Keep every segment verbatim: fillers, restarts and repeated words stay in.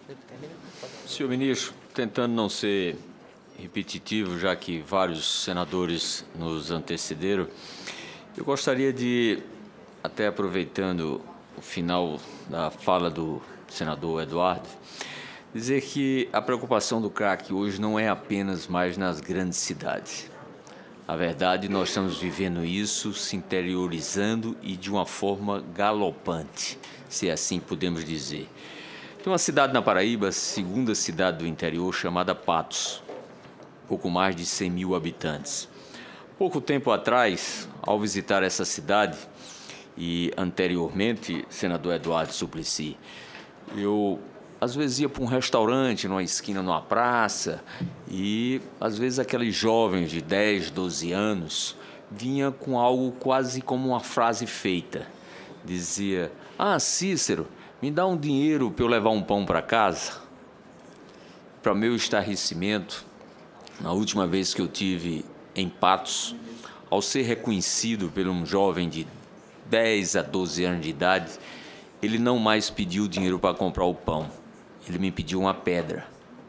Senhor ministro, tentando não ser repetitivo, já que vários senadores nos antecederam, eu gostaria de, até aproveitando o final da fala do senador Eduardo, dizer que a preocupação do crack hoje não é apenas mais nas grandes cidades. Na verdade, nós estamos vivendo isso, se interiorizando e de uma forma galopante, se assim podemos dizer. Tem uma cidade na Paraíba, segunda cidade do interior, chamada Patos, pouco mais de cem mil habitantes. Pouco tempo atrás, ao visitar essa cidade, e anteriormente, senador Eduardo Suplicy, eu às vezes ia para um restaurante, numa esquina, numa praça, e às vezes aqueles jovens de dez, doze anos vinha com algo quase como uma frase feita. Dizia: "Ah, Cícero, me dá um dinheiro para eu levar um pão para casa?" Para meu estarrecimento, na última vez que eu tive em Patos, ao ser reconhecido por um jovem de dez a doze anos de idade, ele não mais pediu dinheiro para comprar o pão. Ele me pediu uma pedra.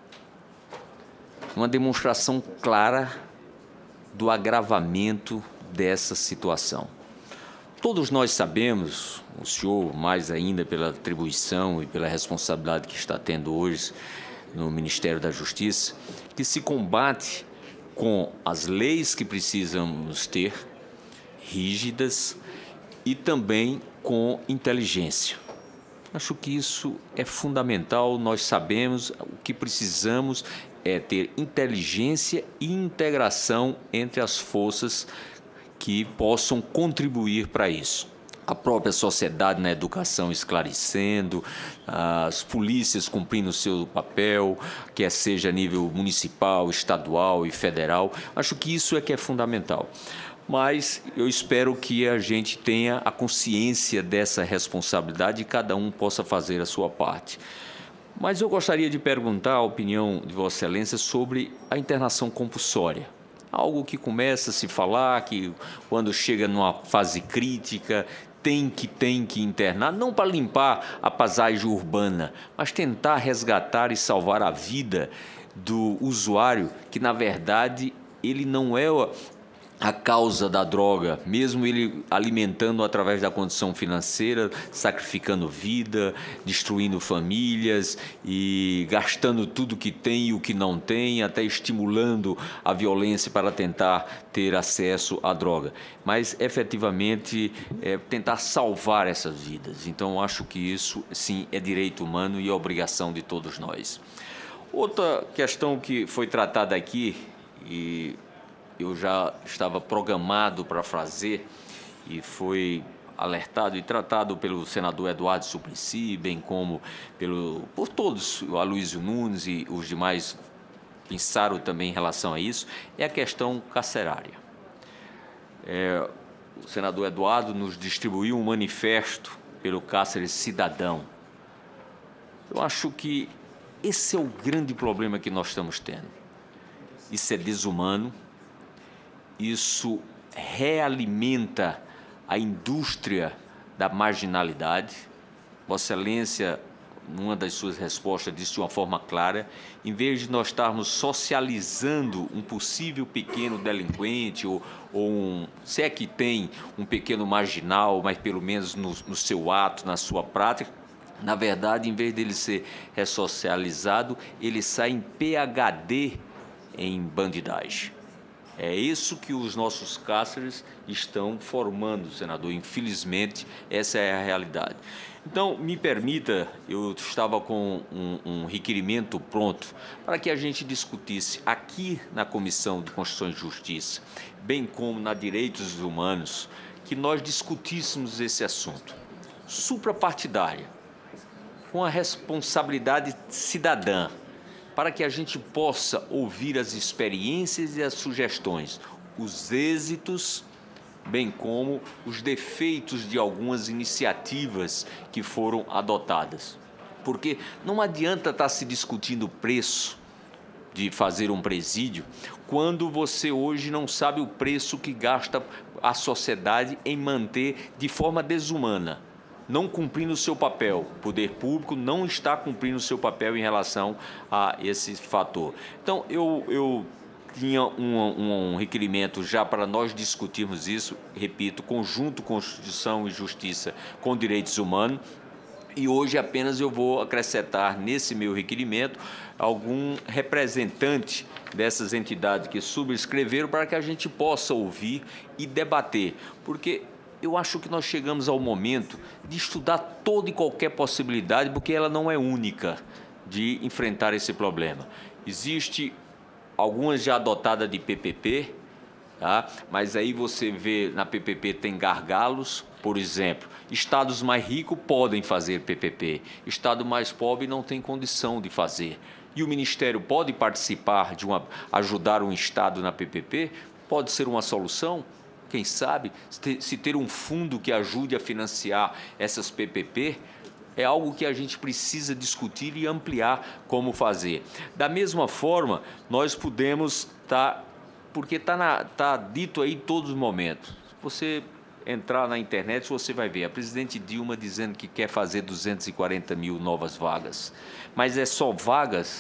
Uma demonstração clara do agravamento dessa situação. Todos nós sabemos, o senhor mais ainda pela atribuição e pela responsabilidade que está tendo hoje no Ministério da Justiça, que se combate com as leis que precisamos ter, rígidas, e também com inteligência. Acho que isso é fundamental, nós sabemos, o que precisamos é ter inteligência e integração entre as forças que possam contribuir para isso. A própria sociedade na educação esclarecendo, as polícias cumprindo o seu papel, quer seja a nível municipal, estadual e federal. Acho que isso é que é fundamental. Mas eu espero que a gente tenha a consciência dessa responsabilidade e cada um possa fazer a sua parte. Mas eu gostaria de perguntar a opinião de Vossa Excelência sobre a internação compulsória. Algo que começa a se falar, que quando chega numa fase crítica, tem que, tem que internar, não para limpar a paisagem urbana, mas tentar resgatar e salvar a vida do usuário, que na verdade ele não é a causa da droga, mesmo ele alimentando através da condição financeira, sacrificando vida, destruindo famílias e gastando tudo que tem e o que não tem, até estimulando a violência para tentar ter acesso à droga. Mas, efetivamente, é tentar salvar essas vidas. Então, acho que isso, sim, é direito humano e é obrigação de todos nós. Outra questão que foi tratada aqui, e eu já estava programado para fazer e foi alertado e tratado pelo senador Eduardo Suplicy, bem como pelo, por todos, o Aloysio Nunes e os demais pensaram também em relação a isso, é a questão carcerária. É, o senador Eduardo nos distribuiu um manifesto pelo Cárcere Cidadão. Eu acho que esse é o grande problema que nós estamos tendo. Isso é desumano. Isso realimenta a indústria da marginalidade. Vossa Excelência, numa das suas respostas, disse de uma forma clara, em vez de nós estarmos socializando um possível pequeno delinquente, ou, ou um, se é que tem um pequeno marginal, mas pelo menos no, no seu ato, na sua prática, na verdade, em vez dele ser ressocializado, ele sai em P H D em bandidagem. É isso que os nossos cárceres estão formando, senador. Infelizmente, essa é a realidade. Então, me permita, eu estava com um, um requerimento pronto para que a gente discutisse aqui na Comissão de Constituição e Justiça, bem como na Direitos Humanos, que nós discutíssemos esse assunto suprapartidária, com a responsabilidade cidadã, para que a gente possa ouvir as experiências e as sugestões, os êxitos, bem como os defeitos de algumas iniciativas que foram adotadas. Porque não adianta estar se discutindo o preço de fazer um presídio quando você hoje não sabe o preço que gasta a sociedade em manter de forma desumana não cumprindo o seu papel. O poder público não está cumprindo o seu papel em relação a esse fator. Então, eu, eu tinha um, um requerimento já para nós discutirmos isso, repito, conjunto Constituição e Justiça com Direitos Humanos, e hoje apenas eu vou acrescentar nesse meu requerimento algum representante dessas entidades que subscreveram para que a gente possa ouvir e debater, porque eu acho que nós chegamos ao momento de estudar toda e qualquer possibilidade, porque ela não é única de enfrentar esse problema. Existe algumas já adotadas de P P P, tá? Mas aí você vê na P P P tem gargalos, por exemplo, estados mais ricos podem fazer P P P, estado mais pobre não tem condição de fazer. E o Ministério pode participar de uma, ajudar um estado na P P P? Pode ser uma solução? Quem sabe, se ter um fundo que ajude a financiar essas P P P, é algo que a gente precisa discutir e ampliar como fazer. Da mesma forma, nós podemos estar, porque está tá dito aí em todos os momentos, se você entrar na internet, você vai ver a presidente Dilma dizendo que quer fazer duzentas e quarenta mil novas vagas, mas é só vagas,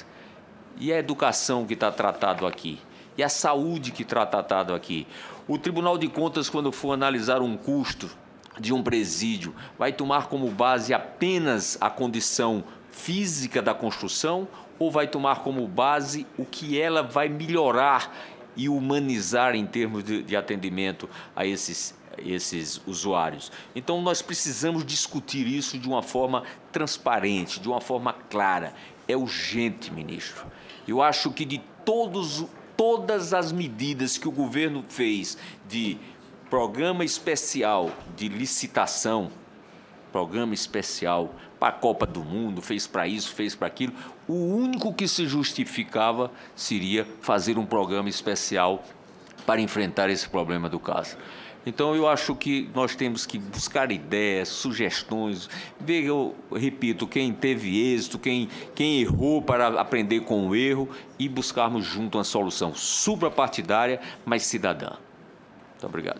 e a educação que está tratado aqui, e a saúde que está tratado aqui. O Tribunal de Contas, quando for analisar um custo de um presídio, vai tomar como base apenas a condição física da construção ou vai tomar como base o que ela vai melhorar e humanizar em termos de, de atendimento a esses, esses usuários? Então, nós precisamos discutir isso de uma forma transparente, de uma forma clara. É urgente, ministro. Eu acho que de todos, todas as medidas que o governo fez de programa especial de licitação, programa especial para a Copa do Mundo, fez para isso, fez para aquilo, o único que se justificava seria fazer um programa especial para enfrentar esse problema do caso. Então, eu acho que nós temos que buscar ideias, sugestões, ver, eu repito, quem teve êxito, quem, quem errou para aprender com o erro e buscarmos junto uma solução suprapartidária, mas cidadã. Muito obrigado.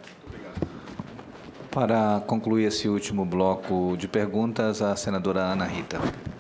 Para concluir esse último bloco de perguntas, a senadora Ana Rita.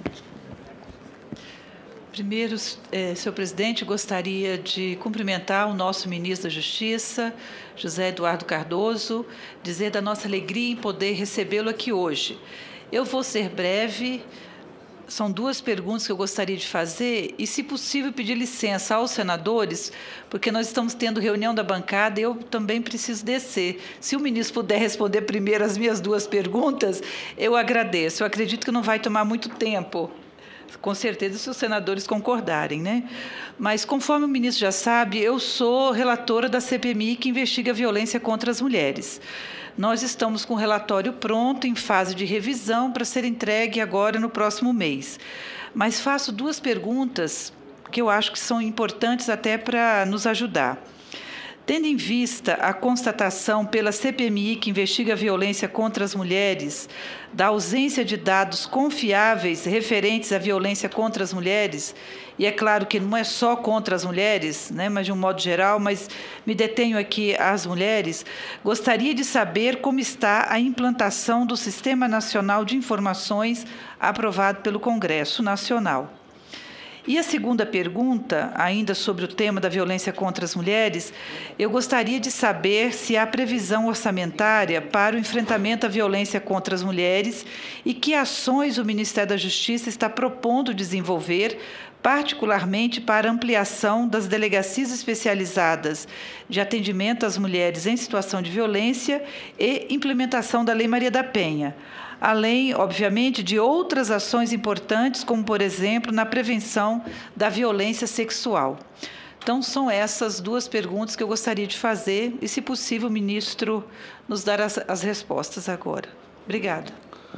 Primeiro, eh, senhor presidente, gostaria de cumprimentar o nosso ministro da Justiça, José Eduardo Cardoso, dizer da nossa alegria em poder recebê-lo aqui hoje. Eu vou ser breve, são duas perguntas que eu gostaria de fazer e, se possível, pedir licença aos senadores, porque nós estamos tendo reunião da bancada e eu também preciso descer. Se o ministro puder responder primeiro as minhas duas perguntas, eu agradeço. Eu acredito que não vai tomar muito tempo. Com certeza, se os senadores concordarem, né? Mas, conforme o ministro já sabe, eu sou relatora da C P M I que investiga a violência contra as mulheres. Nós estamos com o relatório pronto, em fase de revisão, para ser entregue agora no próximo mês. Mas faço duas perguntas que eu acho que são importantes até para nos ajudar. Tendo em vista a constatação pela C P M I que investiga a violência contra as mulheres, da ausência de dados confiáveis referentes à violência contra as mulheres, e é claro que não é só contra as mulheres, né, mas de um modo geral, mas me detenho aqui às mulheres, gostaria de saber como está a implantação do Sistema Nacional de Informações aprovado pelo Congresso Nacional. E a segunda pergunta, ainda sobre o tema da violência contra as mulheres, eu gostaria de saber se há previsão orçamentária para o enfrentamento à violência contra as mulheres e que ações o Ministério da Justiça está propondo desenvolver, particularmente para ampliação das delegacias especializadas de atendimento às mulheres em situação de violência e implementação da Lei Maria da Penha, além, obviamente, de outras ações importantes, como, por exemplo, na prevenção da violência sexual. Então, são essas duas perguntas que eu gostaria de fazer e, se possível, o ministro nos dar as, as respostas agora. Obrigada.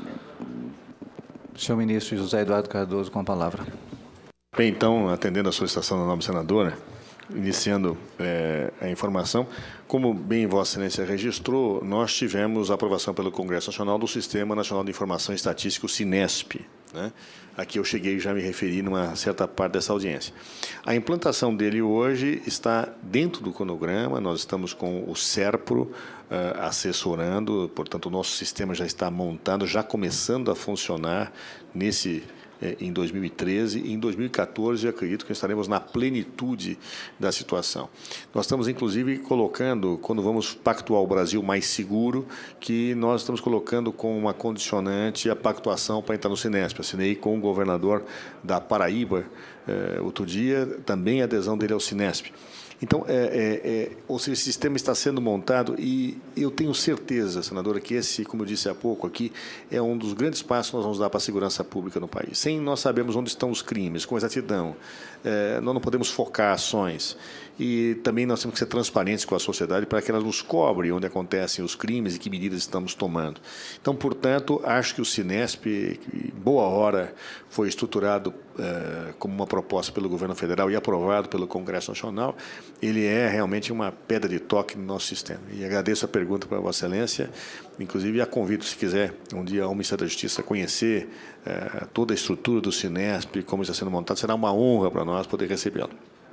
Senhor ministro José Eduardo Cardoso, com a palavra. Bem, então, atendendo a solicitação da nobre senadora, iniciando é, a informação, como bem Vossa Excelência registrou, nós tivemos a aprovação pelo Congresso Nacional do Sistema Nacional de Informação e Estatística, o SINESP, né? Aqui eu cheguei e já me referi numa certa parte dessa audiência. A implantação dele hoje está dentro do cronograma, nós estamos com o SERPRO uh, assessorando, portanto, o nosso sistema já está montado, já começando a funcionar nesse em dois mil e treze e em dois mil e quatorze, acredito que estaremos na plenitude da situação. Nós estamos, inclusive, colocando, quando vamos pactuar o Brasil mais seguro, que nós estamos colocando com uma condicionante a pactuação para entrar no SINESP. Assinei com o governador da Paraíba, eh, outro dia, também a adesão dele ao SINESP. Então, é, é, é, ou seja, esse sistema está sendo montado e eu tenho certeza, senadora, que esse, como eu disse há pouco aqui, é um dos grandes passos que nós vamos dar para a segurança pública no país. Sem nós sabermos onde estão os crimes, com exatidão, é, nós não podemos focar ações. E também nós temos que ser transparentes com a sociedade para que ela nos cobre onde acontecem os crimes e que medidas estamos tomando. Então, portanto, acho que o SINESP, em boa hora, foi estruturado uh, como uma proposta pelo governo federal e aprovado pelo Congresso Nacional. Ele é realmente uma pedra de toque no nosso sistema. E agradeço a pergunta para Vossa Excelência, inclusive a convido, se quiser, um dia ao Ministério da Justiça conhecer uh, toda a estrutura do SINESP, como está sendo montado, será uma honra para nós poder recebê-lo.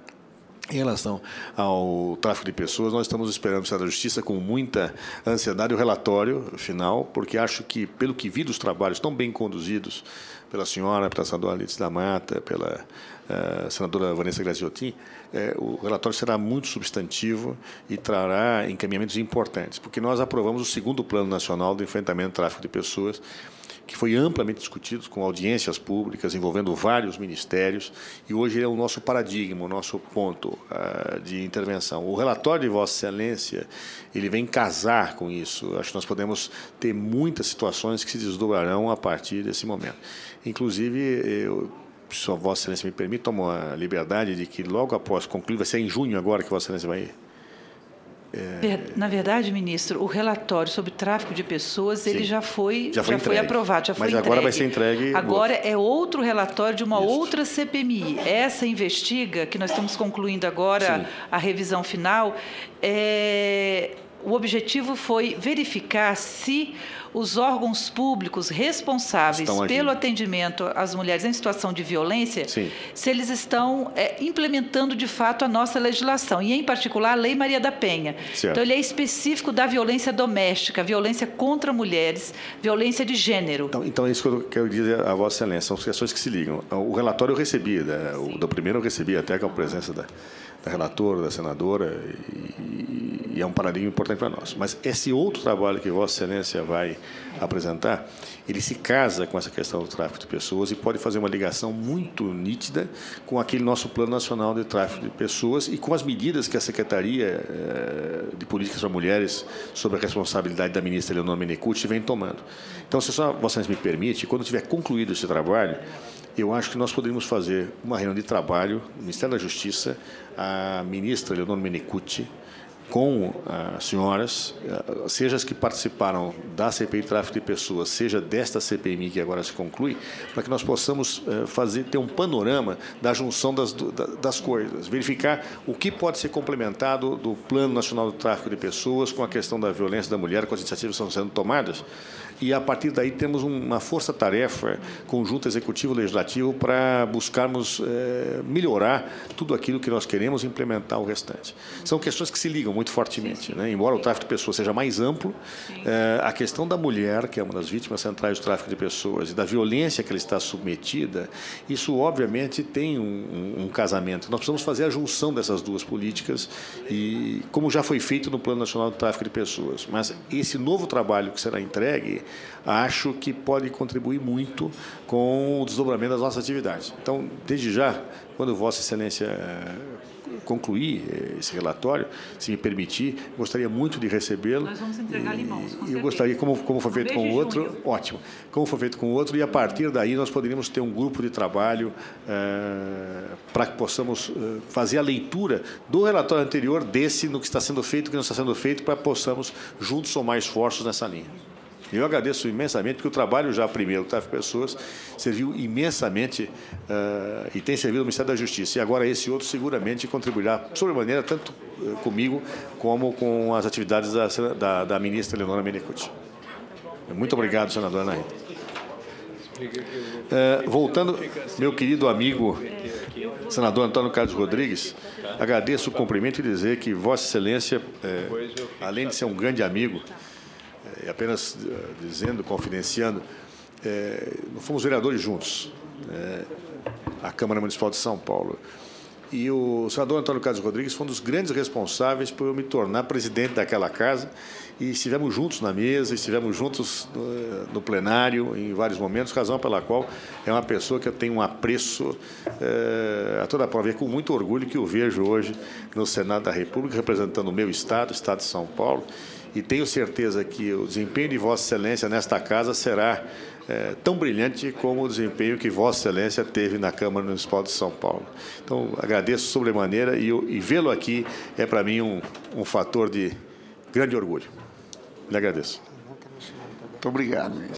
Em relação ao tráfico de pessoas, nós estamos esperando o Ministério da Justiça com muita ansiedade o relatório final, porque acho que, pelo que vi dos trabalhos tão bem conduzidos pela senhora, pela senadora Alice da Mata, pela uh, senadora Vanessa Graziotin, uh, o relatório será muito substantivo e trará encaminhamentos importantes, porque nós aprovamos o segundo Plano Nacional de Enfrentamento ao Tráfico de Pessoas, que foi amplamente discutido com audiências públicas, envolvendo vários ministérios, e hoje é o nosso paradigma, o nosso ponto uh, de intervenção. O relatório de Vossa Excelência, ele vem casar com isso. Acho que nós podemos ter muitas situações que se desdobrarão a partir desse momento. Inclusive, eu, se a Vossa Excelência me permite, tomo a liberdade de que logo após concluir, vai ser em junho agora que Vossa Excelência vai... Na verdade, ministro, o relatório sobre tráfico de pessoas, Sim. ele já foi, já foi, já foi aprovado, já foi Mas entregue. agora vai ser entregue... Agora é outro relatório de uma Isso. outra C P M I. Essa investiga, que nós estamos concluindo agora, Sim. a revisão final, é... o objetivo foi verificar se os órgãos públicos responsáveis pelo atendimento às mulheres em situação de violência, Sim. se eles estão é, implementando de fato a nossa legislação, e em particular a Lei Maria da Penha. Certo. Então ele é específico da violência doméstica, violência contra mulheres, violência de gênero. Então, então é isso que eu quero dizer a Vossa Excelência, são questões que se ligam. O relatório eu recebi, né, o do primeiro eu recebi até com a presença da, da relatora, da senadora, e, e é um paradigma importante para nós. Mas esse outro trabalho que Vossa Excelência vai apresentar, ele se casa com essa questão do tráfico de pessoas e pode fazer uma ligação muito nítida com aquele nosso Plano Nacional de Tráfico de Pessoas e com as medidas que a Secretaria de Políticas para Mulheres, sob a responsabilidade da ministra Leonor Menecute, vem tomando. Então, se só Vossa Excelência me permite, quando tiver concluído esse trabalho, eu acho que nós poderíamos fazer uma reunião de trabalho no Ministério da Justiça, a ministra Leonor Menecute, com as senhoras, seja as que participaram da C P I de tráfico de pessoas, seja desta C P M I que agora se conclui, para que nós possamos fazer, ter um panorama da junção das, das coisas, verificar o que pode ser complementado do Plano Nacional do Tráfico de Pessoas com a questão da violência da mulher, com as iniciativas que estão sendo tomadas, e a partir daí temos uma força-tarefa conjunta executivo-legislativo para buscarmos é, melhorar tudo aquilo que nós queremos e implementar o restante. São questões que se ligam muito fortemente, sim, sim. Né? Embora o tráfico de pessoas seja mais amplo, é, a questão da mulher, que é uma das vítimas centrais do tráfico de pessoas, e da violência que ela está submetida, isso obviamente tem um, um, um casamento. Nós precisamos fazer a junção dessas duas políticas, e como já foi feito no Plano Nacional do Tráfico de Pessoas. Mas esse novo trabalho que será entregue, acho que pode contribuir muito com o desdobramento das nossas atividades. Então, desde já, quando Vossa Excelência concluir esse relatório, se me permitir, gostaria muito de recebê-lo. Nós vamos entregar em mãos, com E eu gostaria, como, como foi feito com o outro, ótimo, como foi feito com o outro, e a partir daí nós poderíamos ter um grupo de trabalho uh, para que possamos uh, fazer a leitura do relatório anterior, desse, no que está sendo feito, no que não está sendo feito, para que possamos juntos somar esforços nessa linha. Eu agradeço imensamente, porque o trabalho já primeiro do tráfico de pessoas serviu imensamente uh, e tem servido ao Ministério da Justiça. E agora esse outro seguramente contribuirá sobremaneira, tanto uh, comigo como com as atividades da, da, da ministra Eleonora Menecute. Muito obrigado, senadora Ana Rita. Uh, voltando, meu querido amigo senador Antônio Carlos Rodrigues, agradeço o cumprimento e dizer que Vossa Excelência, eh, além de ser um grande amigo, e apenas uh, dizendo, confidenciando, é, fomos vereadores juntos, é, a Câmara Municipal de São Paulo. E o senador Antônio Carlos Rodrigues foi um dos grandes responsáveis por eu me tornar presidente daquela casa, e estivemos juntos na mesa, estivemos juntos no, no plenário em vários momentos, razão pela qual é uma pessoa que eu tenho um apreço é, a toda prova, e com muito orgulho que o vejo hoje no Senado da República, representando o meu estado, o estado de São Paulo, e tenho certeza que o desempenho de Vossa Excelência nesta casa será é, tão brilhante como o desempenho que Vossa Excelência teve na Câmara Municipal de São Paulo. Então, agradeço sobremaneira e, e vê-lo aqui é, para mim, um, um fator de grande orgulho. Lhe agradeço. Muito obrigado.